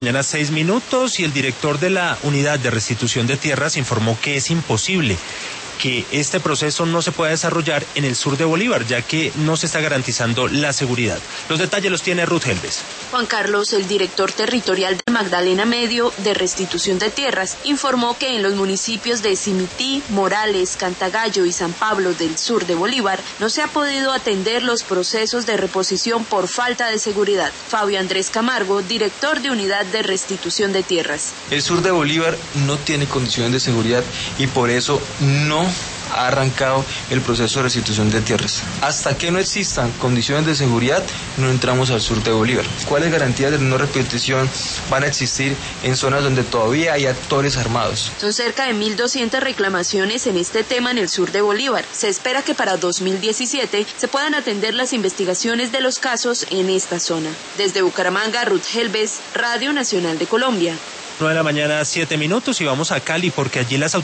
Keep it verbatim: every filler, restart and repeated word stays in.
Mañana seis minutos y el director de la Unidad de Restitución de Tierras informó que es imposible que este proceso no se pueda desarrollar en el sur de Bolívar, ya que no se está garantizando la seguridad. Los detalles los tiene Ruth Helves. Juan Carlos, el director territorial de Magdalena Medio de Restitución de Tierras, informó que en los municipios de Simití, Morales, Cantagallo y San Pablo del sur de Bolívar no se ha podido atender los procesos de reposición por falta de seguridad. Fabio Andrés Camargo, director de Unidad de Restitución de Tierras. El sur de Bolívar no tiene condiciones de seguridad y por eso no ha arrancado el proceso de restitución de tierras. Hasta que no existan condiciones de seguridad, no entramos al sur de Bolívar. ¿Cuáles garantías de no repetición van a existir en zonas donde todavía hay actores armados? Son cerca de mil doscientas reclamaciones en este tema en el sur de Bolívar. Se espera que para dos mil diecisiete se puedan atender las investigaciones de los casos en esta zona. Desde Bucaramanga, Ruth Helves, Radio Nacional de Colombia. nueve de la mañana, siete minutos, y vamos a Cali porque allí las autoridades